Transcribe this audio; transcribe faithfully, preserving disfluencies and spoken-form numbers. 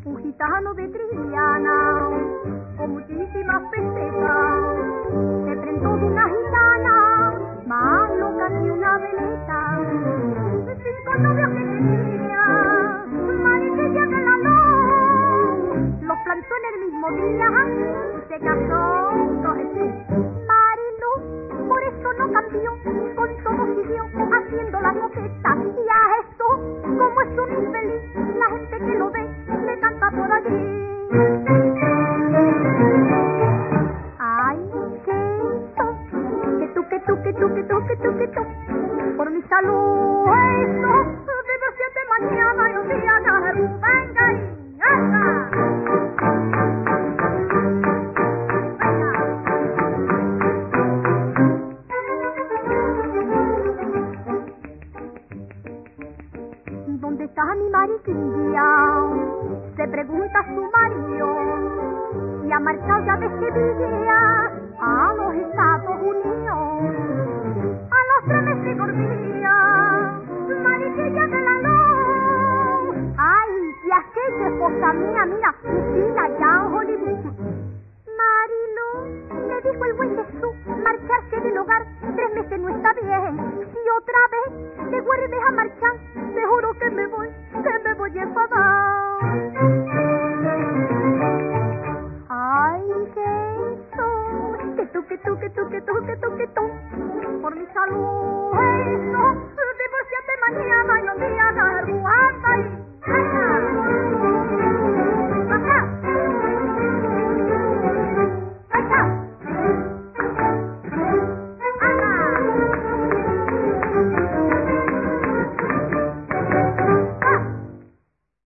un gitano de Triana, con muchísimas pesetas, se prendó de una gitana, más loca que una veleta. Cinco novios que tenía, Mariquilla que la no, los plantó en el mismo día y se casó con él. Marilu, por eso no cambió, con todo siguió haciendo la coqueta. Y a Jesús, como es un infeliz, la gente que lo ve le canta por allí. Ay, Jesús, que tú, que tú, que tú, que tú, que tú, que tú, por mi salud, eso, vive siete mañana y un día Jesús, venga y anda. ¿Dónde está mi Mariquilla? Se pregunta su marido, y ha marchado ya de Sevilla a los Estados Unidos. A los tres meses volvía, Mariquilla de la luz. Ay, y aquella esposa mía, mira, Lucila, ya en Hollywood. Marilu, le dijo el buen Jesús, marcharse del hogar tres meses no está bien. Si otra vez te vuelves a marchar, te juro que me voy, que me voy a enfadar. Ay, Jesús, que tú, que tú, que tú, que tú, que tú, que tú, por mi salud, eso.